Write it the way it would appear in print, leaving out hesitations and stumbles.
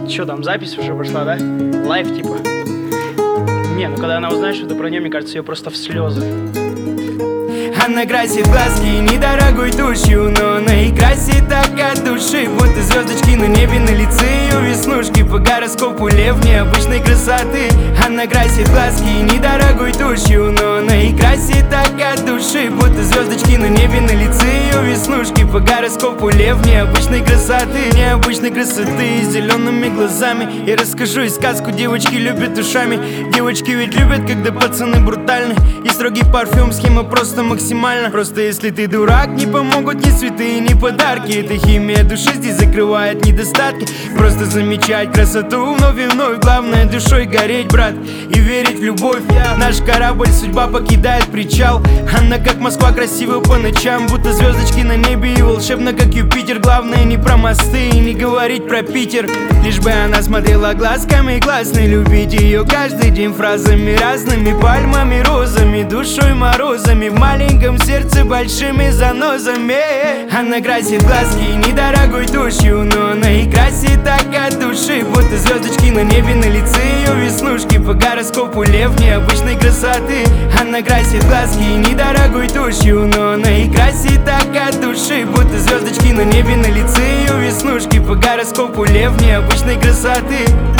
Что там, запись уже пошла, да? Лайв типа. Не, ну когда она узнает, что это про нее, мне кажется, ее просто в слезы. Она красит глазки недорогой тушью, но она и красит так от души, будто звездочки на небе, на лице ее веснушки. По гороскопу лев необычной красоты. Она красит глазки недорогой тушью, но она и красит так от души, будто звездочки на небе, на лице ее веснушки. По гороскопу лев необычной красоты, необычной красоты, с зелеными глазами. Я расскажу и сказку, девочки любят ушами. Девочки ведь любят, когда пацаны брутальны. И строгий парфюм, схема просто максимальна. Просто если ты дурак, не помогут ни цветы, ни подарки. Эта химия души здесь закрывает недостатки. Просто замечать красоту вновь и вновь. Главное душой гореть, брат, и верить в любовь. Наш корабль судьба покидает причал. Она как Москва красива по ночам, будто звездочки на небе и волшебно как Юпитер. Главное не про мосты и не говорить про Питер, лишь бы она смотрела глазками классной. Любить ее каждый день фразами разными, пальмами, розами, душой, морозами, в маленьком сердце большими занозами. Она красит глазки недорогой тушью, но она и красит так от души, будто звездочки на небе, на лице ее веснушки. По гороскопу лев необычной красоты. Она красит глазки недорогой тушью, но она и красит так от души, будто звездочки на небе, на лице ее веснушки. По гороскопу лев необычной красоты.